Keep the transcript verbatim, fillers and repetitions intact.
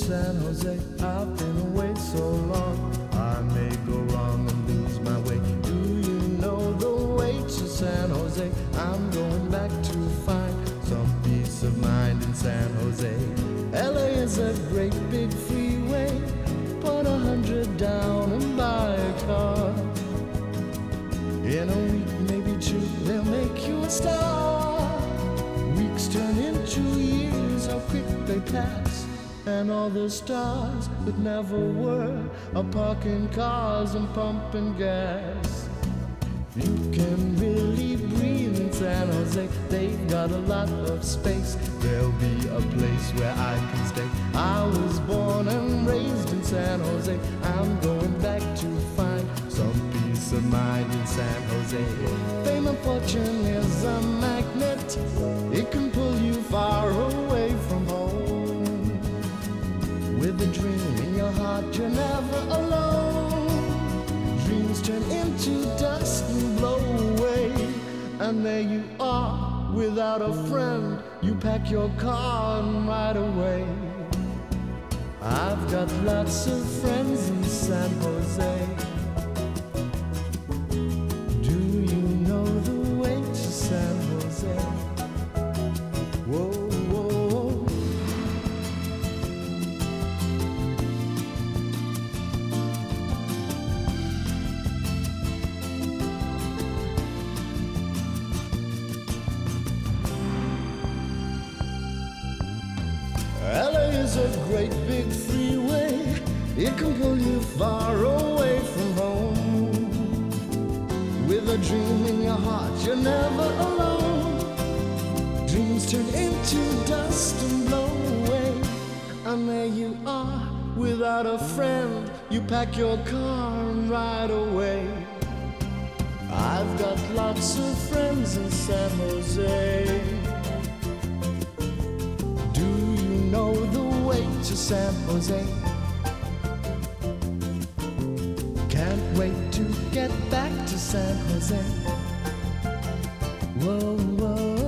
San Jose. I've been away so long, I may go wrong and lose my way. Do you know the way to San Jose? I'm going back to find some peace of mind in San Jose. L A is a great big freeway. Put a hundred down and buy a car. In a week, maybe two, they'll make you a star. Weeks turn into years, how quick they pass. And all the stars that never were are parking cars and pumping gas. You can really breathe in San Jose. They've got a lot of space. There'll be a place where I can stay. I was born and raised in San Jose. I'm going back to find some peace of mind in San Jose. Fame and fortune is a magnet. It can pull you far away from home. With a dream in your heart, you're never alone. Dreams turn into dust and blow away. And there you are, without a friend. You pack your car and ride away. I've got lots of friends in San Jose. Do you know the way to San Jose? Whoa, whoa, whoa. L A is a great big freeway. It can pull you far away from home. With a dream in your heart, you're never alone. Dreams turn into dust and blow away. And there you are, without a friend. You pack your car and ride away. I've got lots of friends in San Jose. Do you know the way to San Jose? Can't wait to get back to San Jose. Whoa, whoa.